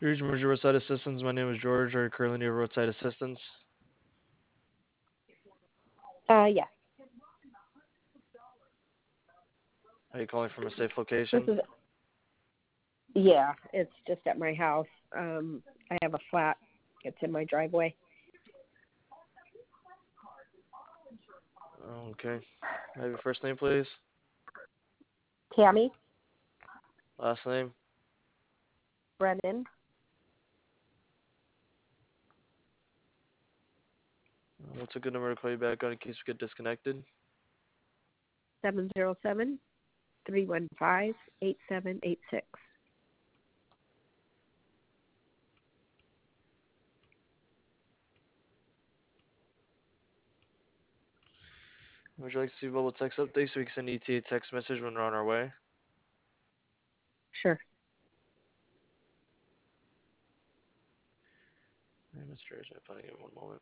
Here's Emergency Roadside Assistance. My name is George. Are you currently near roadside assistance? Yes. Are you calling from a safe This location? is, yeah, it's just at my house. I have a flat. It's in my driveway. Okay. Have your first name, please. Tammy Last name. Brennan. What's a good number to call you back on in case we get disconnected? 707-315-8786. Would you like to see bubble text updates so we can send ETA text message when we're on our way? Sure. Hey, Mr. Agent, finding it 1 moment.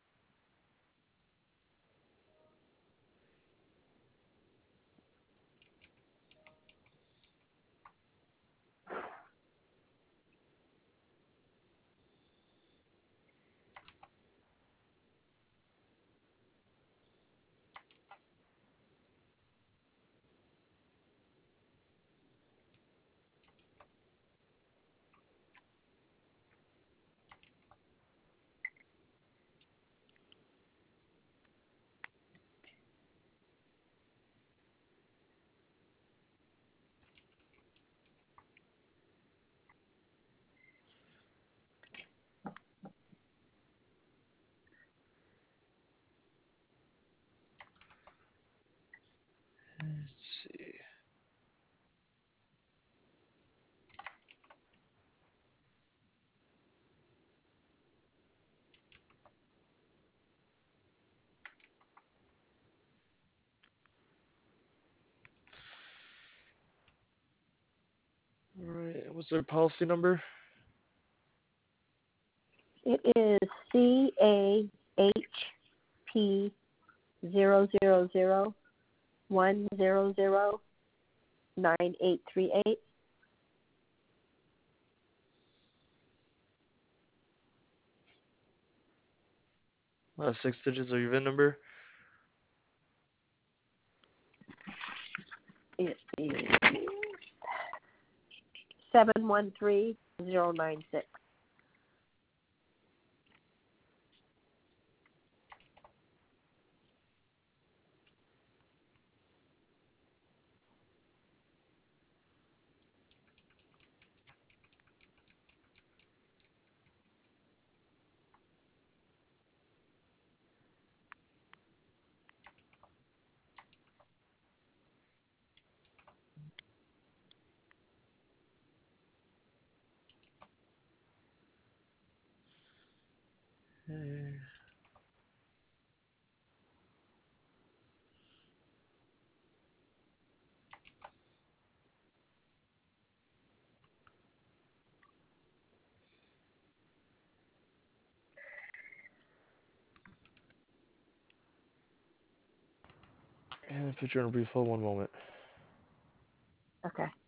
Let's see. All right. What's their policy number? It is CAHP 000-100-9838. Last 6 digits of your VIN number. It is 713096. Okay. And put you on a brief hold 1 moment. Okay.